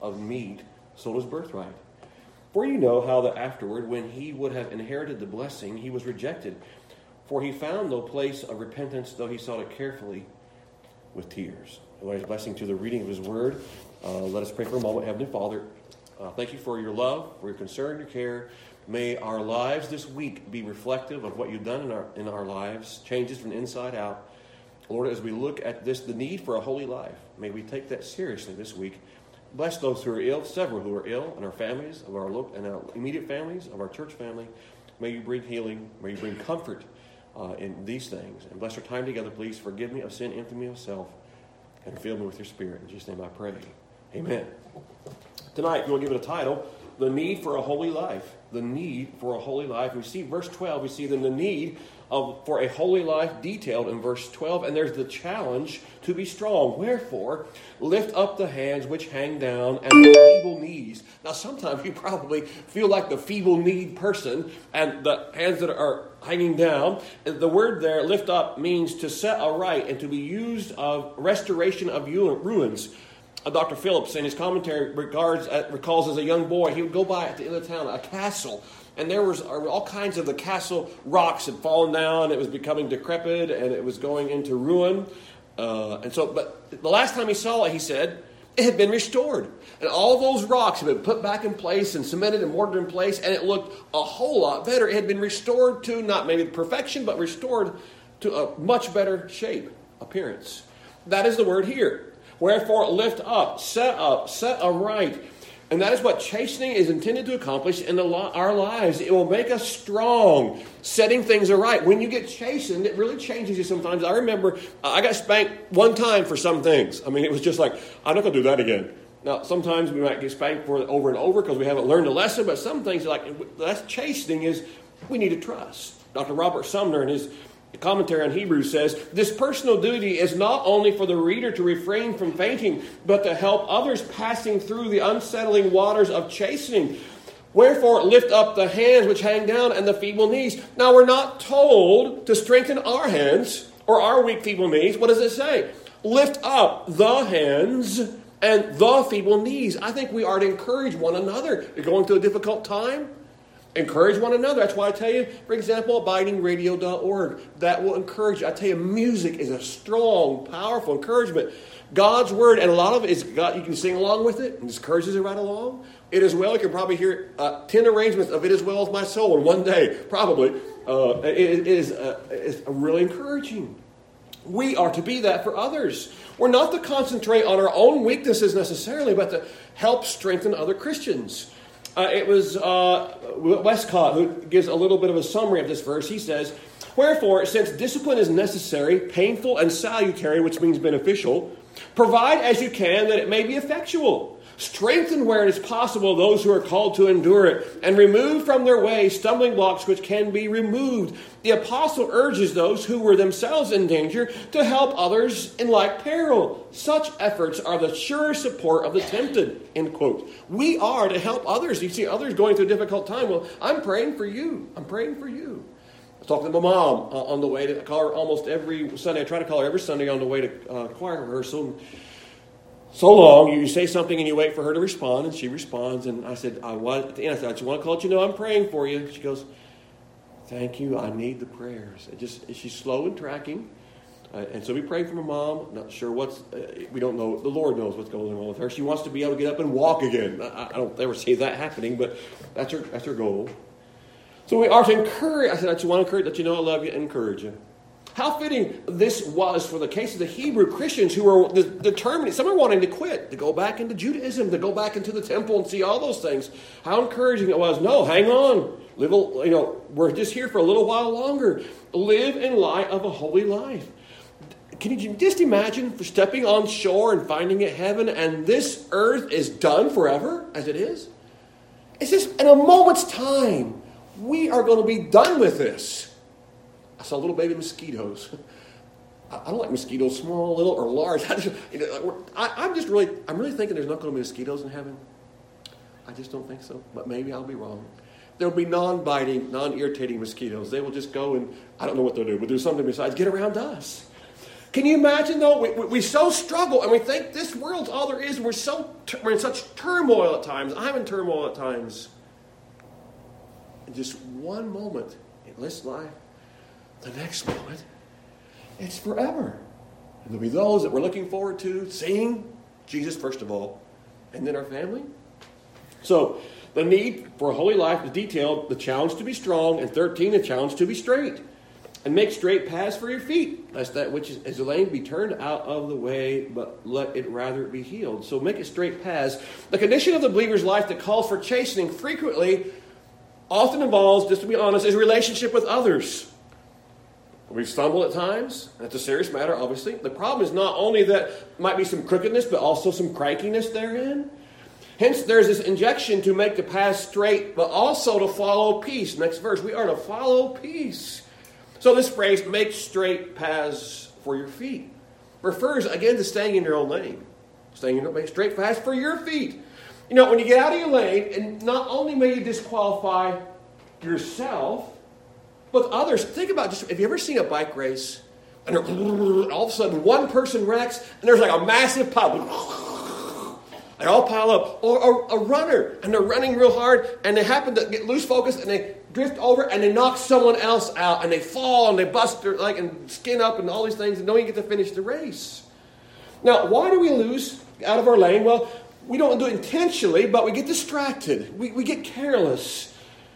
of meat sold his birthright. For you know how that afterward, when he would have inherited the blessing, he was rejected. For he found no place of repentance, though he sought it carefully with tears. Lord's blessing to the reading of his word. Let us pray for a moment. Heavenly Father, thank you for your love, for your concern, your care. May our lives this week be reflective of what you've done in our lives, changes from the inside out. Lord, as we look at this, the need for a holy life, may we take that seriously this week. Bless those who are ill, several who are ill, and our families, and our immediate families, of our church family. May you bring healing. May you bring comfort in these things. And bless our time together, please. Forgive me of sin, infamy of self, and fill me with your Spirit. In Jesus' name I pray. Amen. Tonight, we'll give it a title, The Need for a Holy Life. The need for a holy life. We see verse 12, we see the need for a holy life detailed in verse 12, and there's the challenge to be strong. Wherefore, lift up the hands which hang down and the feeble knees. Now, sometimes you probably feel like the feeble-kneed person, and the hands that are hanging down. The word there, lift up, means to set aright and to be used of restoration of ruins. Dr. Phillips, in his commentary, recalls as a young boy, he would go by at the end of town, a castle, and there was all kinds of the castle rocks had fallen down. It was becoming decrepit, and it was going into ruin. But the last time he saw it, he said, it had been restored. And all those rocks had been put back in place and cemented and mortared in place, and it looked a whole lot better. It had been restored to not maybe perfection, but restored to a much better shape, appearance. That is the word here. Wherefore, lift up, set aright. And that is what chastening is intended to accomplish in our lives. It will make us strong, setting things aright. When you get chastened, it really changes you sometimes. I remember I got spanked one time for some things. I mean, it was just like, I'm not going to do that again. Now, sometimes we might get spanked for it over and over because we haven't learned a lesson. But some things, like that's chastening, is we need to trust. Dr. Robert Sumner, in his commentary on Hebrews, says, this personal duty is not only for the reader to refrain from fainting, but to help others passing through the unsettling waters of chastening. Wherefore, lift up the hands which hang down and the feeble knees. Now, we're not told to strengthen our hands or our weak, feeble knees. What does it say? Lift up the hands and the feeble knees. I think we are to encourage one another. You're going through a difficult time? Encourage one another. That's why I tell you, for example, abidingradio.org. That will encourage you. I tell you, music is a strong, powerful encouragement. God's Word, and a lot of it is God. You can sing along with it, and it encourages it right along. It As Well, you can probably hear 10 arrangements of It As Well As My Soul in one day, probably. It is really encouraging. We are to be that for others. We're not to concentrate on our own weaknesses necessarily, but to help strengthen other Christians. It was Westcott who gives a little bit of a summary of this verse. He says, wherefore, since discipline is necessary, painful and salutary, which means beneficial, provide as you can that it may be effectual. Strengthen where it is possible those who are called to endure it, and remove from their way stumbling blocks which can be removed. The apostle urges those who were themselves in danger to help others in like peril. Such efforts are the sure support of the tempted, end quote. We are to help others. You see others going through a difficult time. Well, I'm praying for you. I'm praying for you. I was talking to my mom on the way to, I call her almost every Sunday. I try to call her every Sunday on the way to choir rehearsal. So long, you say something and you wait for her to respond, and she responds. And I said, at the end, I said, I just want to let you know I'm praying for you. She goes, thank you, I need the prayers. She's slow in tracking. And so we prayed for my mom. Not sure we don't know. The Lord knows what's going on with her. She wants to be able to get up and walk again. I don't ever see that happening, but that's her goal. So we are to encourage. I said, I just want to let you know I love you and encourage you. How fitting this was for the case of the Hebrew Christians who were determined. Some are wanting to quit, to go back into Judaism, to go back into the temple and see all those things. How encouraging it was. No, hang on. We're just here for a little while longer. Live in light of a holy life. Can you just imagine for stepping on shore and finding it heaven, and this earth is done forever as it is? It's just in a moment's time. We are going to be done with this. I saw little baby mosquitoes. I don't like mosquitoes, small, little, or large. I'm really thinking there's not going to be mosquitoes in heaven. I just don't think so, but maybe I'll be wrong. There will be non-biting, non-irritating mosquitoes. They will just go and, I don't know what they'll do, but do something besides get around us. Can you imagine, though? We so struggle, and we think this world's all there is. We're in such turmoil at times. I'm in turmoil at times. In just one moment in this life, the next moment, it's forever. And there'll be those that we're looking forward to seeing Jesus, first of all, and then our family. So, the need for a holy life is detailed, the challenge to be strong, and 13, the challenge to be straight. And make straight paths for your feet, lest that which is lame be turned out of the way, but let it rather be healed. So make it straight paths. The condition of the believer's life that calls for chastening frequently, often involves, just to be honest, is relationship with others. We stumble at times. That's a serious matter, obviously. The problem is not only that might be some crookedness, but also some crankiness therein. Hence, there's this injection to make the path straight, but also to follow peace. Next verse, we are to follow peace. So this phrase, make straight paths for your feet, refers again to staying in your own lane. Make straight paths for your feet. You know, when you get out of your lane, and not only may you disqualify yourself, but others. Think about just, have you ever seen a bike race? And all of a sudden one person wrecks, and there's like a massive pile. They all pile up. Or a runner, and they're running real hard, and they happen to get loose focus, and they drift over, and they knock someone else out, and they fall, and they bust their leg, and skin up, and all these things, and don't even get to finish the race. Now, why do we lose out of our lane? Well, we don't do it intentionally, but we get distracted. We get careless.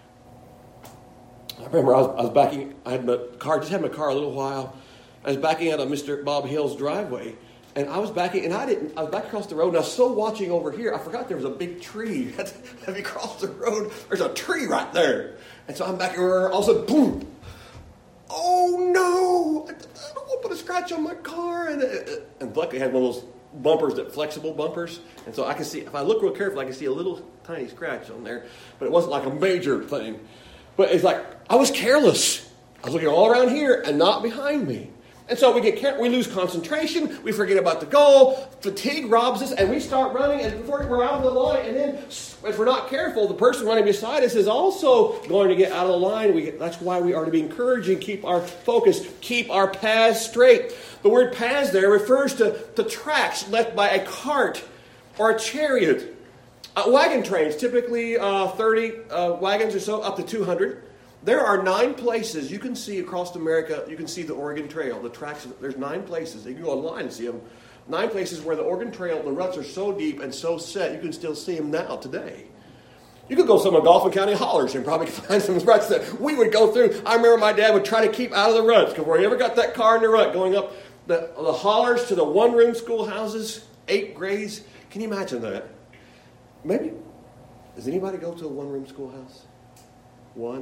I remember I was backing, I had my car a little while. I was backing out of Mr. Bob Hill's driveway. And I was backing, and I was back across the road, and I was still watching over here. I forgot there was a big tree. Have you crossed the road? There's a tree right there. And so I'm back over, all of a sudden, boom. Oh, no. I don't want to put a scratch on my car. And luckily I had one of those bumpers, that flexible bumpers. And so I can see, if I look real carefully, I can see a little tiny scratch on there. But it wasn't like a major thing. But it's like, I was careless. I was looking all around here and not behind me. And so we lose concentration, we forget about the goal, fatigue robs us, and we start running, and before we're out of the line, and then if we're not careful, the person running beside us is also going to get out of the line. That's why we are to be encouraging, keep our focus, keep our paths straight. The word paths there refers to tracks left by a cart or a chariot. Wagon trains, typically 30 wagons or so, up to 200. There are 9 places you can see across America. You can see the Oregon Trail, the tracks. There's 9 places. You can go online and see them. 9 places where the Oregon Trail, the ruts are so deep and so set, you can still see them now, today. You could go to some of Dauphin County hollers and probably find some ruts that we would go through. I remember my dad would try to keep out of the ruts, because where you ever got that car in the rut, going up the hollers to the one-room schoolhouses, 8 grades. Can you imagine that? Maybe. Does anybody go to a one-room schoolhouse? One?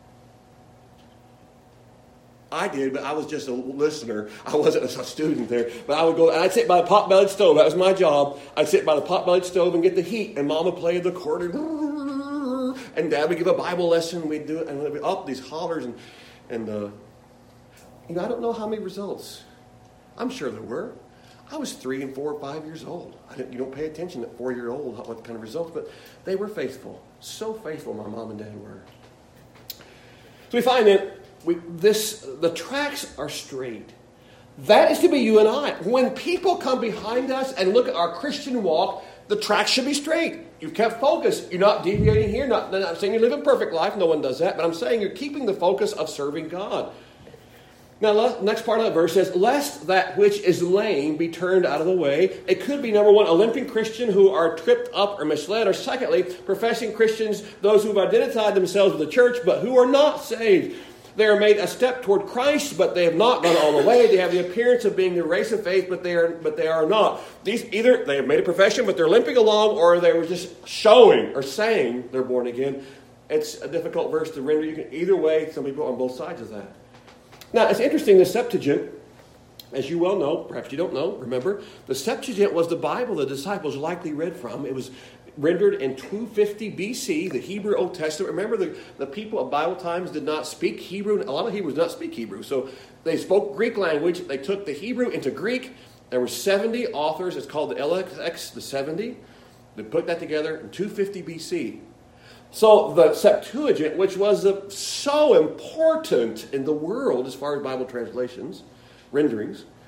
I did, but I was just a listener. I wasn't a student there. But I would go, and I'd sit by the pot-bellied stove. That was my job. I'd sit by the pot-bellied stove and get the heat, and Mama played the accordion, and Dad would give a Bible lesson. We'd do it, and we'd be up these hollers, and I don't know how many results. I'm sure there were. I was 3 and 4 or 5 years old. You don't pay attention at 4-year-old what kind of results, but they were faithful. So faithful, my mom and dad were. So we find that the tracks are straight. That is to be you and I. When people come behind us and look at our Christian walk, the tracks should be straight. You've kept focus. You're not deviating here. I'm saying you live a perfect life. No one does that. But I'm saying you're keeping the focus of serving God. Now, next part of that verse says, lest that which is lame be turned out of the way. It could be, number one, a limping Christian who are tripped up or misled. Or secondly, professing Christians, those who have identified themselves with the church, but who are not saved. They are made a step toward Christ, but they have not gone all the way. They have the appearance of being the race of faith, but they are not. Either they have made a profession, but they're limping along, or they were just showing or saying they're born again. It's a difficult verse to render. You can either way. Some people on both sides of that. Now, it's interesting, the Septuagint, as you well know, perhaps you don't know, remember, the Septuagint was the Bible the disciples likely read from. It was rendered in 250 BC, the Hebrew Old Testament. Remember, the people of Bible times did not speak Hebrew. A lot of Hebrews did not speak Hebrew. So they spoke Greek language. They took the Hebrew into Greek. There were 70 authors. It's called the LXX, the 70. They put that together in 250 BC. So the Septuagint, which was so important in the world as far as Bible translations, renderings,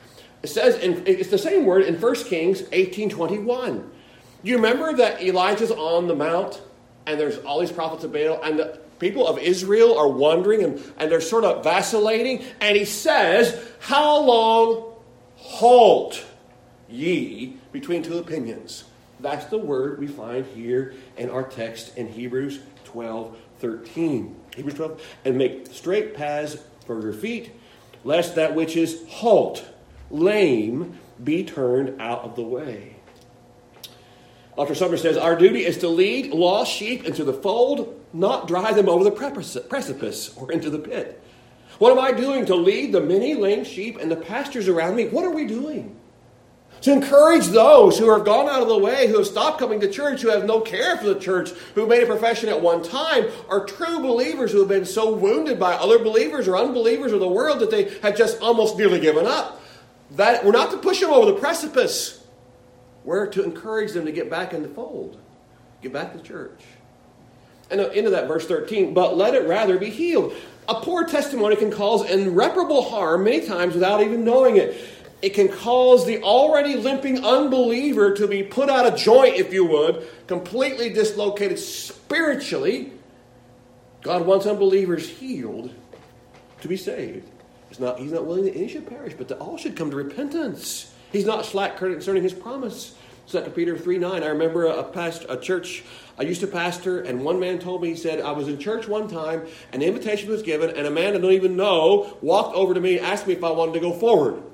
It says, it's the same word in 1 Kings 18:21. You remember that Elijah's on the mount, and there's all these prophets of Baal, and the people of Israel are wandering, and they're sort of vacillating, and he says, how long halt ye between two opinions? That's the word we find here in our text in Hebrews 12:13. Hebrews 12, and make straight paths for your feet, lest that which is halt, lame, be turned out of the way. Dr. Sumner says, our duty is to lead lost sheep into the fold, not drive them over the precipice or into the pit. What am I doing to lead the many lame sheep and the pastures around me? What are we doing? To encourage those who have gone out of the way, who have stopped coming to church, who have no care for the church, who made a profession at one time, are true believers who have been so wounded by other believers or unbelievers or the world that they have just almost nearly given up. That we're not to push them over the precipice. We're to encourage them to get back in the fold, get back to church. And into that verse 13, but let it rather be healed. A poor testimony can cause irreparable harm many times without even knowing it. It can cause the already limping unbeliever to be put out of joint, if you would, completely dislocated spiritually. God wants unbelievers healed to be saved. He's not willing that any should perish, but that all should come to repentance. He's not slack concerning his promise. 2 Peter 3:9. I remember a church I used to pastor, and one man told me, he said, I was in church one time, an invitation was given, and a man I don't even know walked over to me and asked me if I wanted to go forward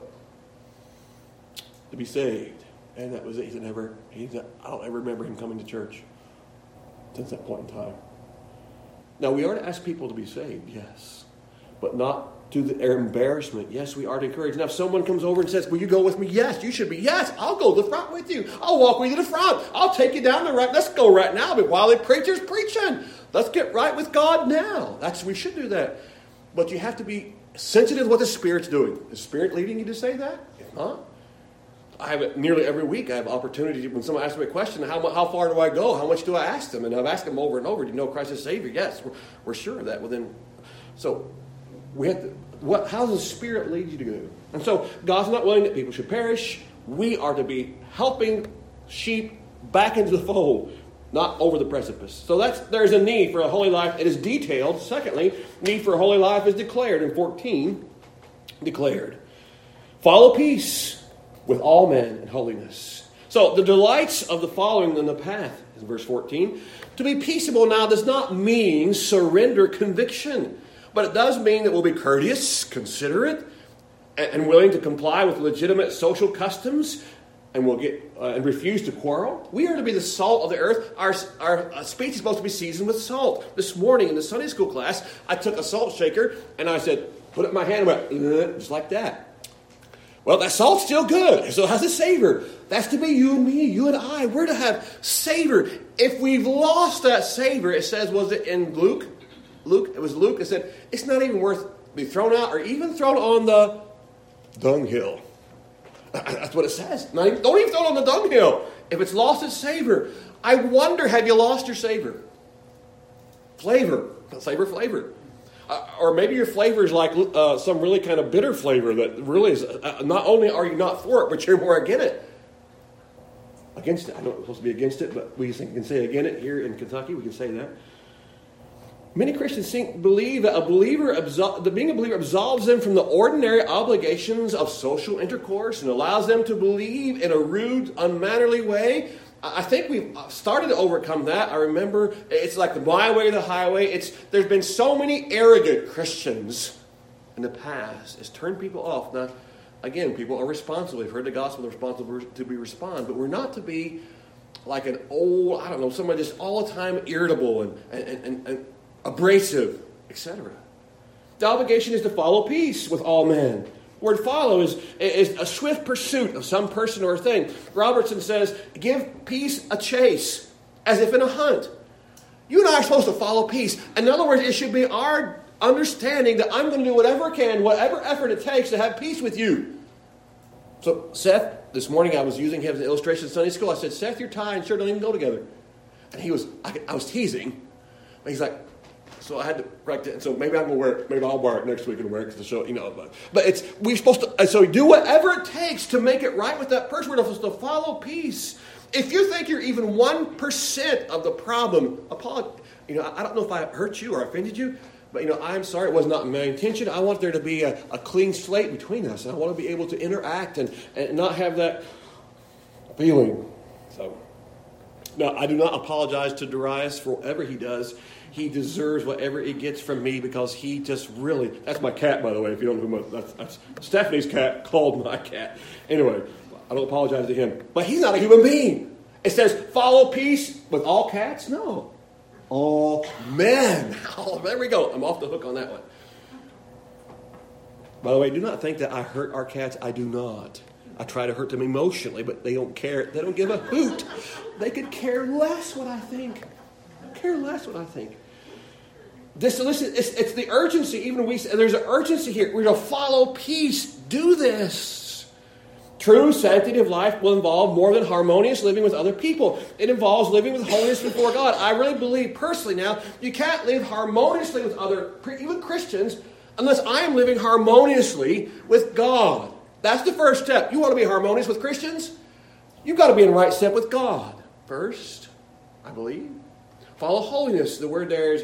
to be saved. And that was it. I don't ever remember him coming to church since that point in time. Now, we are to ask people to be saved, yes, but not to their embarrassment. Yes, we are to encourage. Now, if someone comes over and says, will you go with me? Yes, you should be. Yes, I'll go to the front with you. I'll walk with you to the front. I'll take you down the right. Let's go right now. But while the preacher's preaching, let's get right with God now. We should do that. But you have to be sensitive to what the Spirit's doing. Is the Spirit leading you to say that? If not, I have it nearly every week. I have opportunity when someone asks me a question, how far do I go? How much do I ask them? And I've asked them over and over, do you know Christ as Savior? Yes, we're sure of that. Well, then, so we have to, how does the Spirit lead you to go? And so God's not willing that people should perish. We are to be helping sheep back into the fold, not over the precipice. So there's a need for a holy life. It is detailed. Secondly, need for a holy life is declared in 14. Declared. Follow peace with all men and holiness. So the delights of the following in the path, in verse 14. To be peaceable now does not mean surrender conviction. But it does mean that we'll be courteous, considerate, and willing to comply with legitimate social customs, and we'll and refuse to quarrel. We are to be the salt of the earth. Our speech is supposed to be seasoned with salt. This morning in the Sunday school class, I took a salt shaker and I said, put it in my hand and went, just like that. Well, that salt's still good. So it has a savor. That's to be you and me, you and I. We're to have savor. If we've lost that savor, it says, was it in Luke? It said, it's not even worth being thrown out or even thrown on the dunghill. That's what it says. Don't even throw it on the dunghill. If it's lost its savor. I wonder, have you lost your savor? Flavor. Or maybe your flavor is like some really kind of bitter flavor that really is, not only are you not for it, but you're more against it. Against it. I know it's supposed to be against it, but we can say against it here in Kentucky. We can say that. Many Christians believe that being a believer absolves them from the ordinary obligations of social intercourse and allows them to believe in a rude, unmannerly way. I think we've started to overcome that. I remember it's like the my way or the highway. There's been so many arrogant Christians in the past. It's turned people off. Now, again, people are responsible. We've heard the gospel, they're responsible to respond. But we're not to be like an old, somebody just all the time irritable and abrasive, etc. The obligation is to follow peace with all men. The word follow is a swift pursuit of some person or thing. Robertson says, give peace a chase, as if in a hunt. You and I are supposed to follow peace. In other words, it should be our understanding that I'm going to do whatever I can, whatever effort it takes to have peace with you. So Seth, this morning I was using him as an illustration in Sunday school. I said, Seth, your tie and shirt don't even go together. And I was teasing. But he's like, So I had to correct it. And so maybe I'm going to wear it. Maybe I'll wear it next week and wear it because the show, But we're supposed to, and so we do whatever it takes to make it right with that person. We're supposed to follow peace. If you think you're even 1% of the problem, apologize. I don't know if I hurt you or offended you, but I'm sorry. It was not my intention. I want there to be a clean slate between us. And I want to be able to interact and not have that feeling. So, no, I do not apologize to Darius for whatever he does. He deserves whatever he gets from me because he just really... That's my cat, by the way, if you don't know who that's Stephanie's cat called my cat. Anyway, I don't apologize to him. But he's not a human being. It says, follow peace with all cats? No. All men. Oh, there we go. I'm off the hook on that one. By the way, do not think that I hurt our cats. I do not. I try to hurt them emotionally, but they don't care. They don't give a hoot. They could care less what I think. Care less what I think. Listen, it's the urgency. Even there's an urgency here. We're going to follow peace. Do this. True sanctity of life will involve more than harmonious living with other people. It involves living with holiness before God. I really believe personally now, you can't live harmoniously with even Christians, unless I am living harmoniously with God. That's the first step. You want to be harmonious with Christians? You've got to be in right step with God first, I believe. Follow holiness. The word there is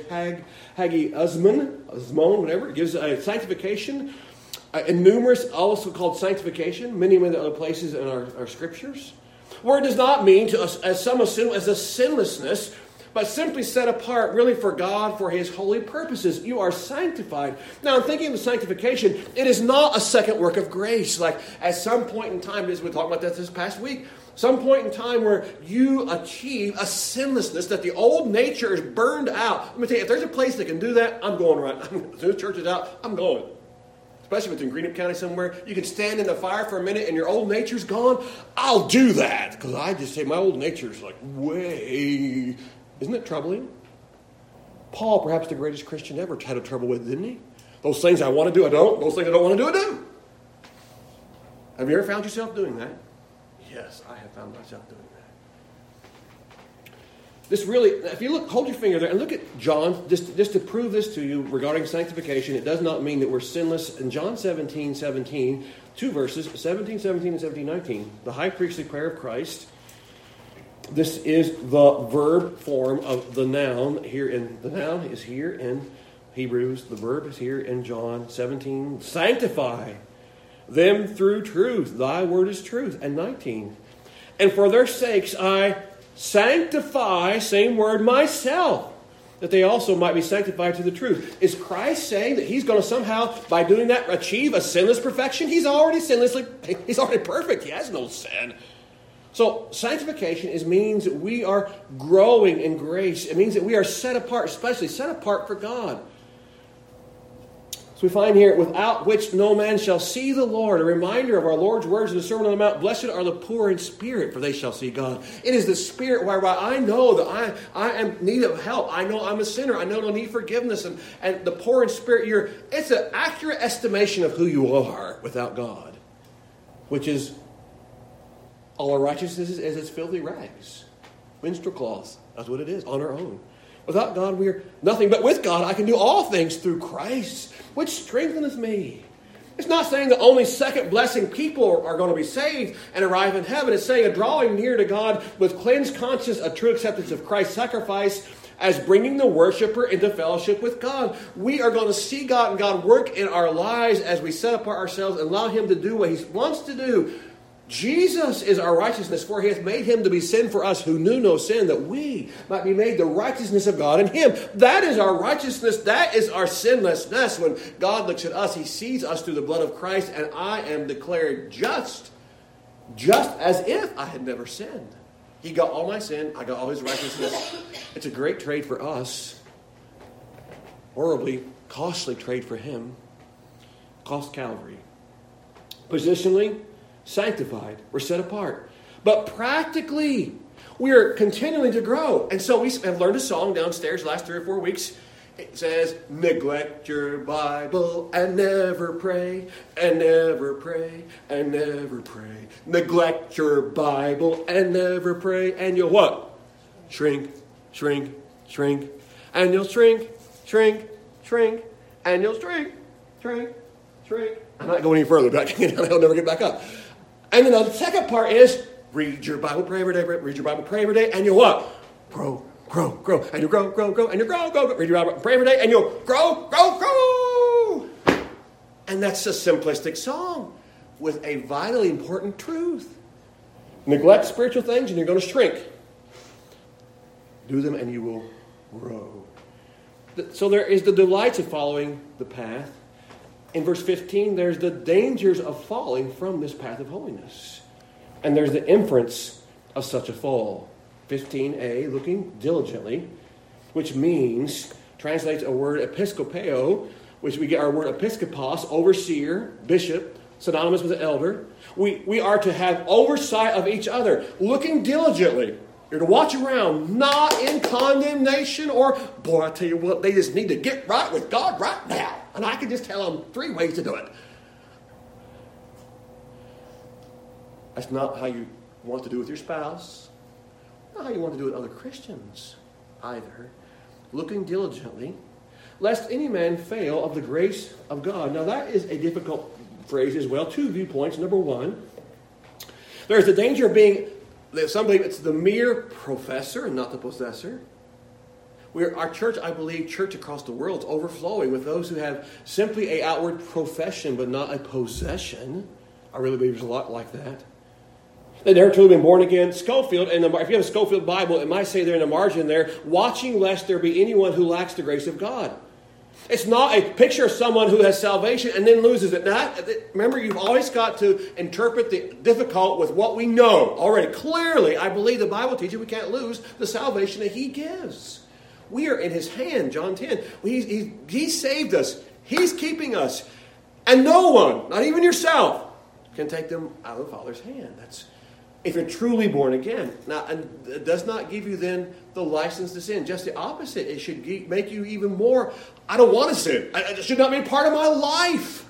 hagiosmon, whatever. It gives a sanctification. And numerous, also called sanctification, many other places in our scriptures. Word does not mean, as some assume, as a sinlessness, but simply set apart really for God, for His holy purposes. You are sanctified. Now, in thinking of sanctification, it is not a second work of grace. Like at some point in time, as we talked about that this past week, some point in time where you achieve a sinlessness, that the old nature is burned out. Let me tell you, if there's a place that can do that, I'm going right. As soon as the church is out, I'm going. Especially if it's in Greenup County somewhere. You can stand in the fire for a minute and your old nature's gone. I'll do that. Because I just say my old nature's like way... Isn't it troubling? Paul, perhaps the greatest Christian ever, had a trouble with, didn't he? Those things I want to do, I don't. Those things I don't want to do, I do. Have you ever found yourself doing that? Yes, I have found myself doing that. This really, if you look, hold your finger there and look at John, just to prove this to you regarding sanctification. It does not mean that we're sinless. In John 17:17, two verses, 17:17 and 17:19, the high priestly prayer of Christ. This is the verb form of the noun here the noun is here in Hebrews. The verb is here in John 17. Sanctify them through truth. Thy word is truth. And 19. And for their sakes I sanctify, same word, myself, that they also might be sanctified to the truth. Is Christ saying that He's going to somehow, by doing that, achieve a sinless perfection? He's already sinlessly, He's already perfect. He has no sin. So sanctification means that we are growing in grace. It means that we are set apart, especially set apart for God. So we find here, without which no man shall see the Lord. A reminder of our Lord's words in the Sermon on the Mount. Blessed are the poor in spirit, for they shall see God. It is the spirit whereby I know that I am in need of help. I know I'm a sinner. I know I need forgiveness. And the poor in spirit, it's an accurate estimation of who you are without God. Which is, all our righteousness is as filthy rags. Minstrel cloths. That's what it is, on our own. Without God, we are nothing. But with God, I can do all things through Christ, which strengtheneth me. It's not saying that only second blessing people are going to be saved and arrive in heaven. It's saying a drawing near to God with cleansed conscience, a true acceptance of Christ's sacrifice as bringing the worshiper into fellowship with God. We are going to see God and God work in our lives as we set apart ourselves and allow Him to do what He wants to do. Jesus is our righteousness, for He hath made Him to be sin for us who knew no sin, that we might be made the righteousness of God in Him. That is our righteousness. That is our sinlessness. When God looks at us, He sees us through the blood of Christ, and I am declared just as if I had never sinned. He got all my sin. I got all His righteousness. It's a great trade for us. Horribly costly trade for Him. Cost Calvary. Positionally, sanctified. We're set apart. But practically, we are continuing to grow. And so we have learned a song downstairs the last 3 or 4 weeks. It says, neglect your Bible and never pray, and never pray, and never pray. Neglect your Bible and never pray. And you'll what? Shrink, shrink, shrink. And you'll shrink, shrink, shrink, and you'll shrink, shrink, shrink. I'm not going any further, but I'll never get back up. And then the second part is read your Bible, pray every day, read your Bible, pray every day, and you'll what? Grow, grow, grow, and you'll grow, grow, grow, and you'll grow, grow, grow. Read your Bible, pray every day, and you'll grow, grow, grow. And that's a simplistic song with a vitally important truth. Neglect spiritual things and you're going to shrink. Do them and you will grow. So there is the delights of following the path. In verse 15, there's the dangers of falling from this path of holiness. And there's the inference of such a fall. 15a, looking diligently, which means, translates a word episkopeo, which we get our word episkopos, overseer, bishop, synonymous with elder. We are to have oversight of each other, looking diligently. You're to watch around, not in condemnation or, boy, I tell you what, they just need to get right with God right now. And I can just tell them 3 ways to do it. That's not how you want to do with your spouse. Not how you want to do with other Christians either. Looking diligently, lest any man fail of the grace of God. Now that is a difficult phrase as well. 2 viewpoints. Number 1, there's the danger of being, some believe it's the mere professor and not the possessor. Our church, I believe, church across the world is overflowing with those who have simply an outward profession but not a possession. I really believe there's a lot like that. They've never truly been born again. Schofield, and if you have a Schofield Bible, it might say there in the margin there, watching lest there be anyone who lacks the grace of God. It's not a picture of someone who has salvation and then loses it. Now, remember, you've always got to interpret the difficult with what we know already. Clearly, I believe the Bible teaches we can't lose the salvation that He gives. We are in His hand, John 10. He saved us. He's keeping us. And no one, not even yourself, can take them out of the Father's hand. That's if you're truly born again. Now, and it does not give you then the license to sin. Just the opposite. It should make you even more, I don't want to sin. It should not be a part of my life.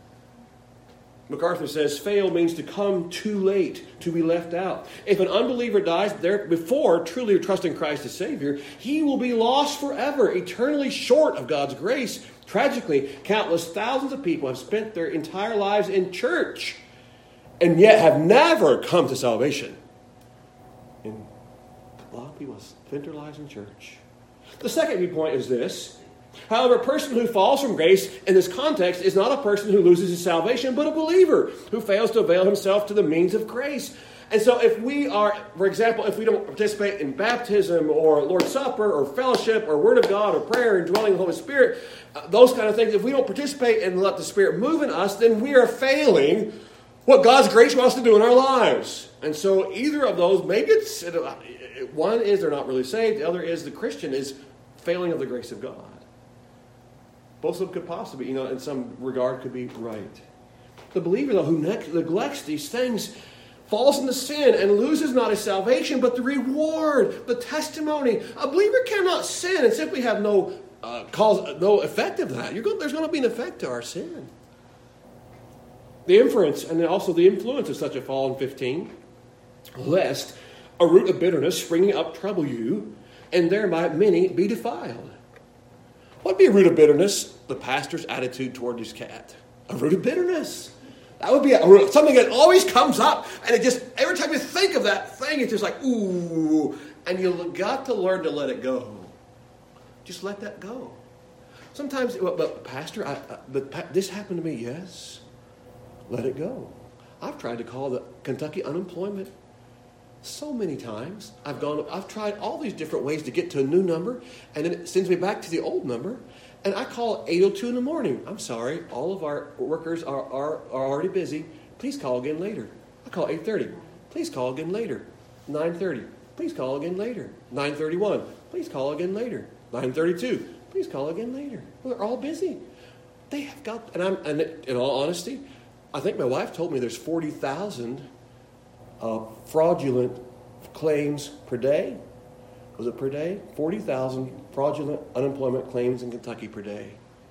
MacArthur says, fail means to come too late, to be left out. If an unbeliever dies there before truly trusting Christ as Savior, he will be lost forever, eternally short of God's grace. Tragically, countless thousands of people have spent their entire lives in church and yet have never come to salvation. And a lot of people spent their lives in church. The second viewpoint is this. However, a person who falls from grace in this context is not a person who loses his salvation, but a believer who fails to avail himself to the means of grace. And so if we are, for example, if we don't participate in baptism or Lord's Supper or fellowship or Word of God or prayer and dwelling of the Holy Spirit, those kind of things, if we don't participate and let the Spirit move in us, then we are failing what God's grace wants to do in our lives. And so either of those, maybe one is they're not really saved, the other is the Christian is failing of the grace of God. Both of them could possibly, in some regard, could be right. The believer, though, who neglects these things, falls into sin and loses not his salvation, but the reward, the testimony. A believer cannot sin and simply have no effect of that. There's going to be an effect to our sin. The inference and then also the influence of such a fall in 15, lest a root of bitterness springing up trouble you, and thereby many be defiled. What would be a root of bitterness? The pastor's attitude toward his cat. A root of bitterness. That would be something that always comes up, and it just, every time you think of that thing, it's just like, ooh. And you've got to learn to let it go. Just let that go. Sometimes, but Pastor, this happened to me, yes. Let it go. I've tried to call the Kentucky unemployment so many times. I've tried all these different ways to get to a new number, and then it sends me back to the old number. And I call 8:02 in the morning. I'm sorry, all of our workers are already busy. Please call again later. I call 8:30. Please call again later. 9:30. Please call again later. 9:31. Please call again later. 9:32. Please call again later. Well, they're all busy. They have got, and in all honesty, I think my wife told me there's 40,000 fraudulent claims per day. Was it per day? 40,000 fraudulent unemployment claims in Kentucky per day.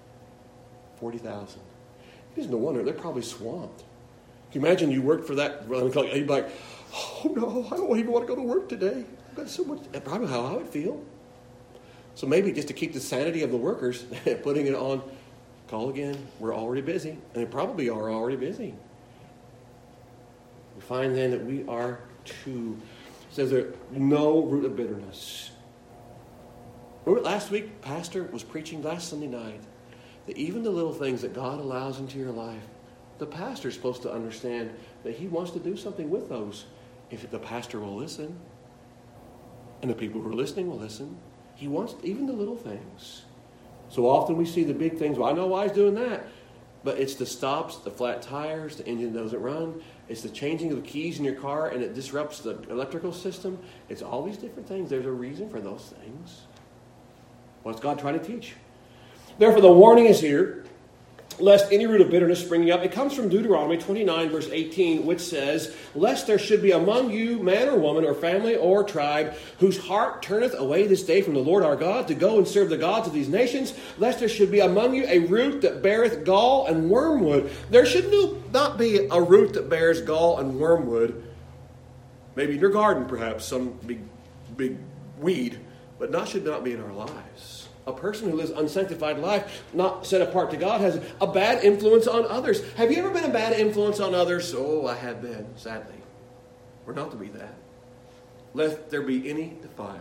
40,000. It's no wonder. They're probably swamped. Can you imagine you worked for that? You'd be like, oh no, I don't even want to go to work today. I've got so much. That's probably how I would feel. So maybe just to keep the sanity of the workers, putting it on, call again, we're already busy. And they probably are already busy. We find then that we are too. It says there, no root of bitterness. Remember last week, Pastor was preaching last Sunday night that even the little things that God allows into your life, the pastor is supposed to understand that he wants to do something with those if the pastor will listen. And the people who are listening will listen. He wants even the little things. So often we see the big things. Well, I know why he's doing that. But it's the stops, the flat tires, the engine doesn't run. It's the changing of the keys in your car and it disrupts the electrical system. It's all these different things. There's a reason for those things. What's God trying to teach? Therefore, the warning is here, lest any root of bitterness springing up. It comes from Deuteronomy 29, verse 18, which says, lest there should be among you man or woman or family or tribe whose heart turneth away this day from the Lord our God to go and serve the gods of these nations, lest there should be among you a root that beareth gall and wormwood. There should not be a root that bears gall and wormwood. Maybe in your garden, perhaps, some big weed, but should not be in our lives. A person who lives an unsanctified life, not set apart to God, has a bad influence on others. Have you ever been a bad influence on others? Oh, I have been, sadly. We're not to be that. Lest there be any defiled.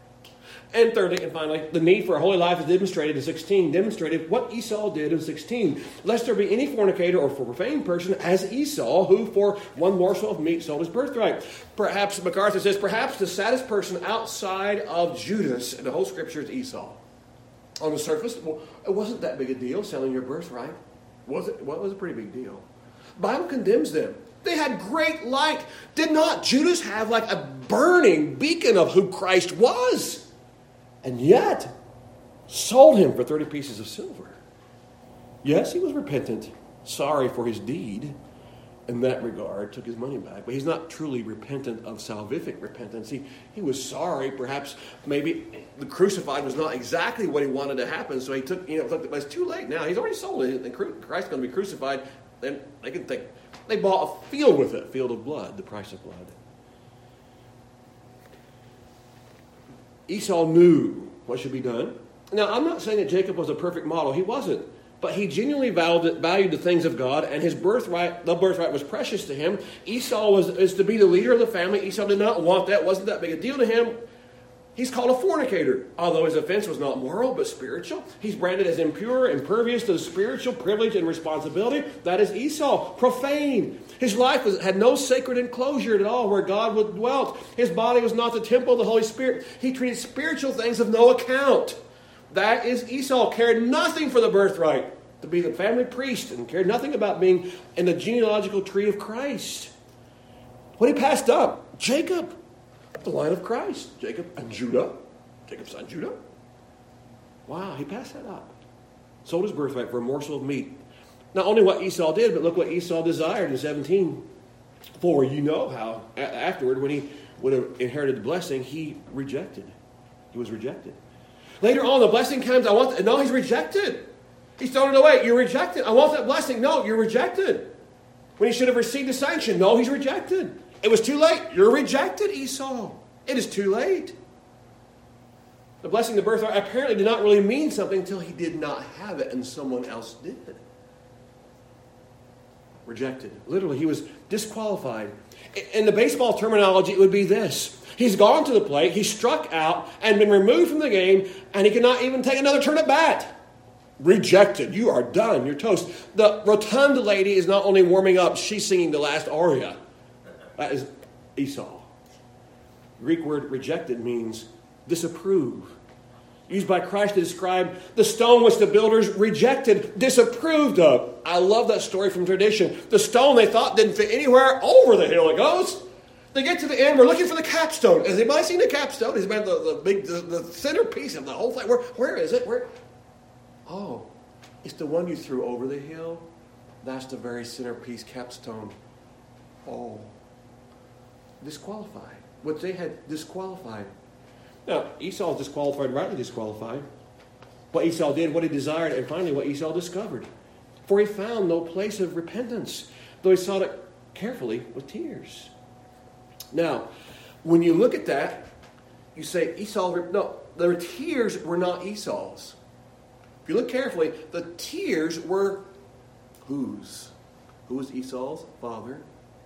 And thirdly, and finally, the need for a holy life is demonstrated in 16, demonstrated what Esau did in 16. Lest there be any fornicator or profane person as Esau, who for one morsel of meat sold his birthright. Perhaps, MacArthur says, perhaps the saddest person outside of Judas in the whole scripture is Esau. On the surface, well, it wasn't that big a deal selling your birthright. Was it? Well, it was a pretty big deal. The Bible condemns them. They had great light. Did not Judas have like a burning beacon of who Christ was? And yet, sold him for 30 pieces of silver. Yes, he was repentant, sorry for his deed. In that regard, took his money back. But he's not truly repentant of salvific repentance. He was sorry. Perhaps maybe the crucified was not exactly what he wanted to happen. So he took, but it's too late now. He's already sold it. And Christ's going to be crucified. Then they can think. They bought a field with it. Field of blood. The price of blood. Esau knew what should be done. Now, I'm not saying that Jacob was a perfect model. He wasn't. But he genuinely valued the things of God, and the birthright was precious to him. Esau is to be the leader of the family. Esau did not want that. It wasn't that big a deal to him. He's called a fornicator, although his offense was not moral but spiritual. He's branded as impure, impervious to the spiritual privilege and responsibility. That is Esau, profane. His life had no sacred enclosure at all where God would dwell. His body was not the temple of the Holy Spirit. He treated spiritual things of no account. That is Esau. Cared nothing for the birthright, to be the family priest, and cared nothing about being in the genealogical tree of Christ. What he passed up? Jacob, the line of Christ. Jacob and Judah. Jacob's son Judah. Wow, he passed that up. Sold his birthright for a morsel of meat. Not only what Esau did, but look what Esau desired in 17. For you know how afterward, when he would have inherited the blessing, he rejected. He was rejected. Later on, the blessing comes. No, he's rejected. He's thrown it away. You're rejected. I want that blessing. No, you're rejected. When he should have received the sanction. No, he's rejected. It was too late. You're rejected, Esau. It is too late. The blessing of the birthright apparently did not really mean something until he did not have it and someone else did. Rejected. Literally, he was disqualified. In the baseball terminology, it would be this. He's gone to the plate, he's struck out, and been removed from the game, and he cannot even take another turn at bat. Rejected. You are done. You're toast. The rotund lady is not only warming up, she's singing the last aria. That is Esau. The Greek word rejected means disapprove. Used by Christ to describe the stone which the builders rejected, disapproved of. I love that story from tradition. The stone they thought didn't fit anywhere. Over the hill it goes. They get to the end. We're looking for the capstone. Has anybody seen the capstone? It's been the centerpiece of the whole thing. Where is it? Oh, it's the one you threw over the hill. That's the very centerpiece capstone. Oh, disqualified. What they had disqualified. Now, Esau is disqualified, rightly disqualified. What Esau did, what he desired, and finally what Esau discovered. For he found no place of repentance, though he sought it carefully with tears. Now, when you look at that, You say Esau, no, their tears were not Esau's. If you look carefully, the tears were whose? Who was Esau's father?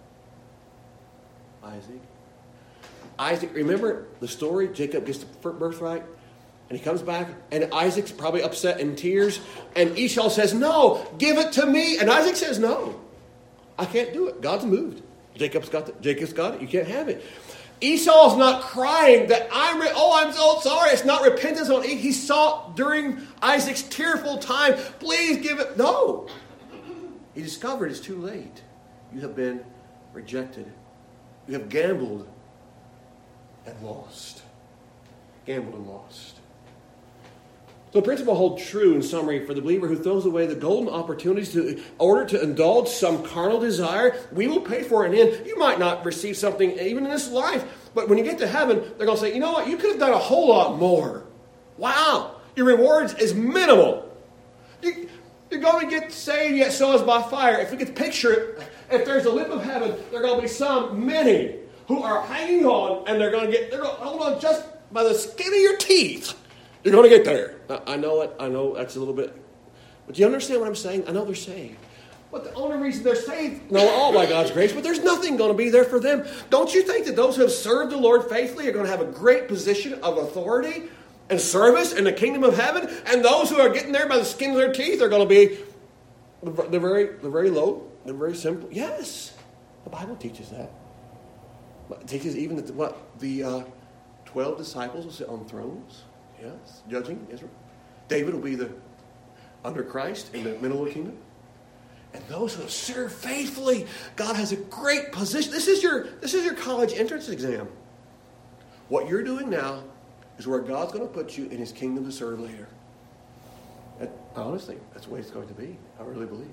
Isaac. Isaac, remember the story? Jacob gets the birthright, and he comes back, and Isaac's probably upset in tears, and Esau says, no, give it to me. And Isaac says, no, I can't do it. God's moved. Jacob's got it. You can't have it. Esau's not crying that I'm so sorry. It's not repentance on Esau. He saw during Isaac's tearful time, please give it. No. He discovered it's too late. You have been rejected. You have gambled and lost. Gambled and lost. So the principle holds true in summary for the believer who throws away the golden opportunities in order to indulge some carnal desire. We will pay for it in the end. You might not receive something even in this life, but when you get to heaven, they're going to say, you know what? You could have done a whole lot more. Wow. Your rewards is minimal. You're going to get saved, yet so is by fire. If we could picture it, if there's a lip of heaven, there are going to be many who are hanging on, and they're going to hold on just by the skin of your teeth. You're going to get there. I know it. I know that's a little bit. But do you understand what I'm saying? I know they're saved. But the only reason they're saved, not all by God's grace, but there's nothing going to be there for them. Don't you think that those who have served the Lord faithfully are going to have a great position of authority and service in the kingdom of heaven? And those who are getting there by the skin of their teeth are going to be the very low, the very simple. Yes, the Bible teaches that. It teaches even that the 12 disciples will sit on thrones. Yes, judging Israel. David will be under Christ in the middle of the kingdom. And those who have served faithfully, God has a great position. This is your college entrance exam. What you're doing now is where God's going to put you in his kingdom to serve later. And honestly, that's the way it's going to be. I really believe.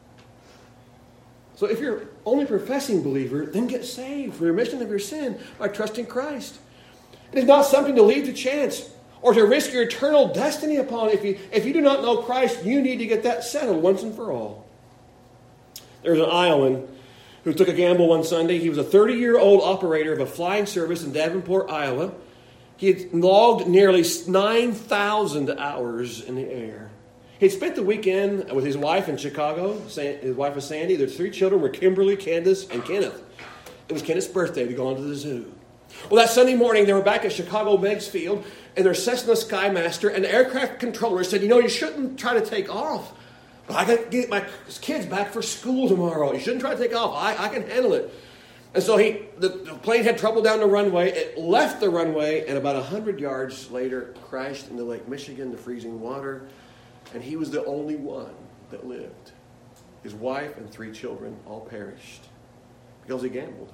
So if you're only a professing believer, then get saved for the remission of your sin by trusting Christ. It is not something to leave to chance or to risk your eternal destiny upon. If you do not know Christ, you need to get that settled once and for all. There was an Iowan who took a gamble one Sunday. He was a 30-year-old operator of a flying service in Davenport, Iowa. He had logged nearly 9,000 hours in the air. He had spent the weekend with his wife in Chicago. His wife was Sandy. Their 3 children were Kimberly, Candace, and Kenneth. It was Kenneth's birthday to go onto the zoo. Well, that Sunday morning, they were back at Chicago Meigs Field, and their Cessna Skymaster and the aircraft controller said, you shouldn't try to take off. I got to get my kids back for school tomorrow. You shouldn't try to take off. I can handle it. And so the plane had trouble down the runway. It left the runway, and about 100 yards later, crashed into Lake Michigan, the freezing water. And he was the only one that lived. His wife and 3 children all perished because he gambled.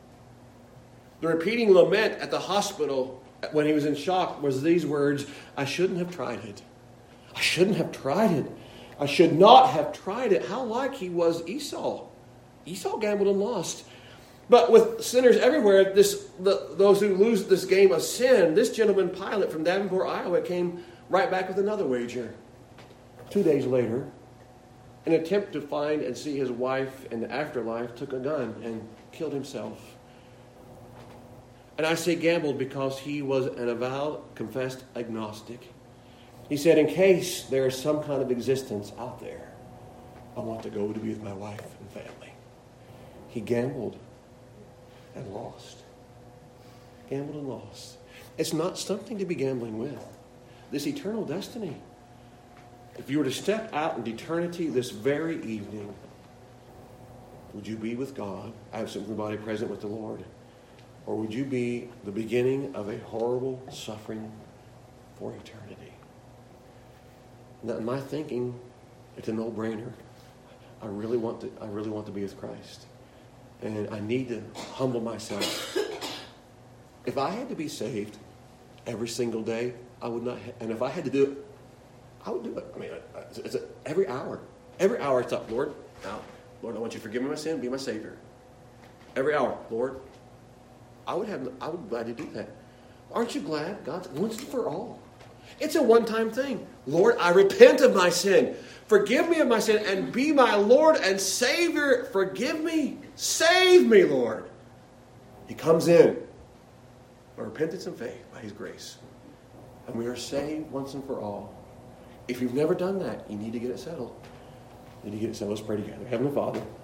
The repeating lament at the hospital when he was in shock was these words, I shouldn't have tried it. I shouldn't have tried it. I should not have tried it. How like he was Esau. Esau gambled and lost. But with sinners everywhere, those who lose this game of sin, this gentleman pilot from Davenport, Iowa, came right back with another wager. 2 days later, an attempt to find and see his wife in the afterlife, took a gun and killed himself. And I say gambled because he was an avowed, confessed agnostic. He said, in case there is some kind of existence out there, I want to go to be with my wife and family. He gambled and lost. Gambled and lost. It's not something to be gambling with. This eternal destiny. If you were to step out into eternity this very evening, would you be with God, absent from the body, present with the Lord? Or would you be the beginning of a horrible suffering for eternity? Now, in my thinking, it's a no-brainer. I really want to be with Christ. And I need to humble myself. If I had to be saved every single day, I would not. And if I had to do it, I would do it. I mean, every hour. Every hour I thought, Lord, I want you to forgive me my sin, be my Savior. Every hour, Lord, I would gladly do that. Aren't you glad? God's once and for all. It's a one-time thing. Lord, I repent of my sin. Forgive me of my sin and be my Lord and Savior. Forgive me. Save me, Lord. He comes in. by repentance and faith, by His grace. And we are saved once and for all. If you've never done that, you need to get it settled. You need to get it settled. Let's pray together. Heavenly Father,